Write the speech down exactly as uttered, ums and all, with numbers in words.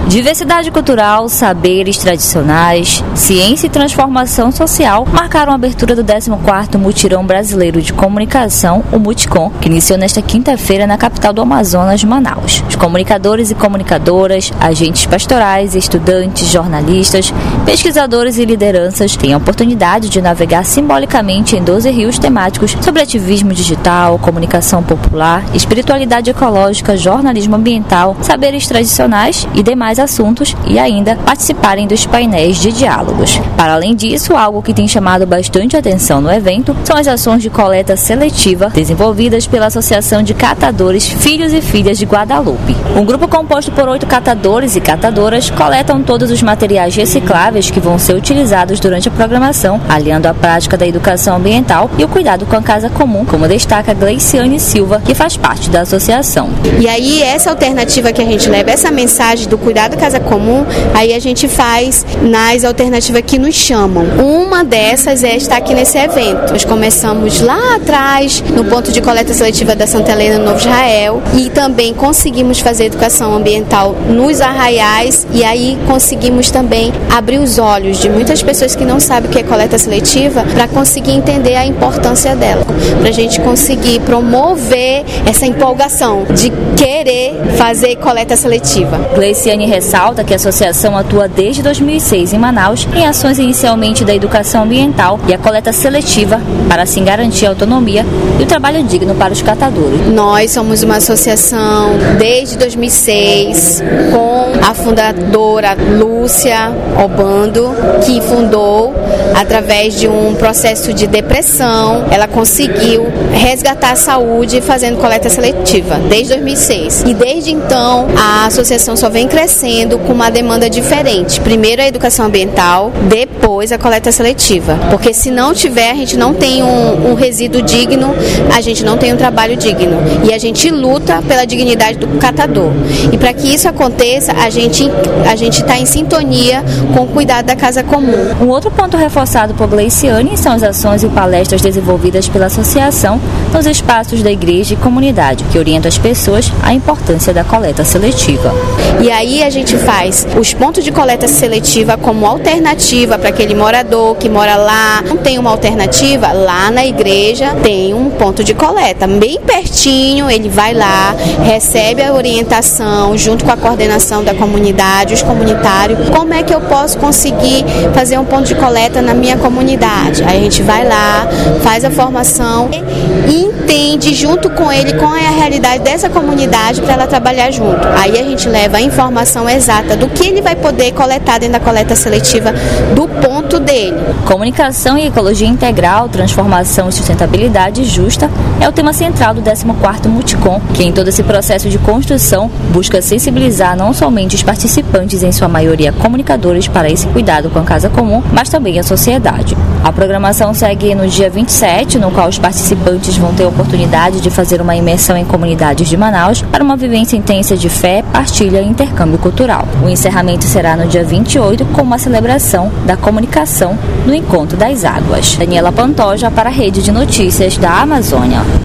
Diversidade cultural, saberes tradicionais, ciência e transformação social marcaram a abertura do décimo quarto Mutirão Brasileiro de Comunicação, o Muticom, que iniciou nesta quinta-feira na capital do Amazonas, Manaus. Os comunicadores e comunicadoras, agentes pastorais, estudantes, jornalistas, pesquisadores e lideranças têm a oportunidade de navegar simbolicamente em doze rios temáticos sobre ativismo digital, comunicação popular, espiritualidade ecológica, jornalismo ambiental, saberes tradicionais e demais assuntos e ainda participarem dos painéis de diálogos. Para além disso, algo que tem chamado bastante atenção no evento são as ações de coleta seletiva desenvolvidas pela Associação de Catadores Filhos e Filhas de Guadalupe. Um grupo composto por oito catadores e catadoras coletam todos os materiais recicláveis que vão ser utilizados durante a programação, aliando a prática da educação ambiental e o cuidado com a casa comum, como destaca Gleiciane Silva, que faz parte da associação. E aí essa alternativa que a gente leva, essa mensagem do cuidado da casa comum, aí a gente faz nas alternativas que nos chamam. Uma dessas é estar aqui nesse evento. Nós começamos lá atrás, no ponto de coleta seletiva da Santa Helena, no Novo Israel, e também conseguimos fazer educação ambiental nos arraiais, e aí conseguimos também abrir os olhos de muitas pessoas que não sabem o que é coleta seletiva, para conseguir entender a importância dela, para a gente conseguir promover essa empolgação de querer fazer coleta seletiva. Gleiciane ressalta que a associação atua desde dois mil e seis em Manaus em ações inicialmente da educação ambiental e a coleta seletiva para assim garantir a autonomia e o trabalho digno para os catadores. Nós somos uma associação desde dois mil e seis com a fundadora Lúcia Obando, que fundou através de um processo de depressão. Ela conseguiu resgatar a saúde fazendo coleta seletiva desde dois mil e seis. E desde então a associação só vem crescendo com uma demanda diferente. Primeiro a educação ambiental, depois a coleta seletiva. Porque se não tiver, a gente não tem um, um resíduo digno, a gente não tem um trabalho digno. E a gente luta pela dignidade do catador. E para que isso aconteça, a gente a gente está em sintonia com o cuidado da casa comum. Um outro ponto reforçado por Gleiciane são as ações e palestras desenvolvidas pela associação nos espaços da igreja e comunidade, que orientam as pessoas à importância da coleta seletiva. E aí a gente faz os pontos de coleta seletiva como alternativa para aquele morador que mora lá, não tem uma alternativa, lá na igreja tem um ponto de coleta, bem pertinho, ele vai lá, recebe a orientação junto com a coordenação da comunidade, os comunitários, como é que eu posso conseguir fazer um ponto de coleta na minha comunidade. Aí a gente vai lá, faz a formação e entende junto com ele qual é a realidade dessa comunidade para ela trabalhar junto. Aí a gente leva a informação exata do que ele vai poder coletar dentro da coleta seletiva do ponto dele. Comunicação e ecologia integral, transformação e sustentabilidade justa é o tema central do décimo quarto Muticom, que em todo esse processo de construção busca sensibilizar não somente os participantes, em sua maioria comunicadores, para esse cuidado com a casa comum, mas também a sociedade. A programação segue no dia vinte e sete, no qual os participantes vão ter a oportunidade de fazer uma imersão em comunidades de Manaus para uma vivência intensa de fé, partilha e intercâmbio cultural. O encerramento será no dia vinte e oito, com uma celebração da comunicação no Encontro das Águas. Daniela Pantoja para a Rede de Notícias da Amazônia.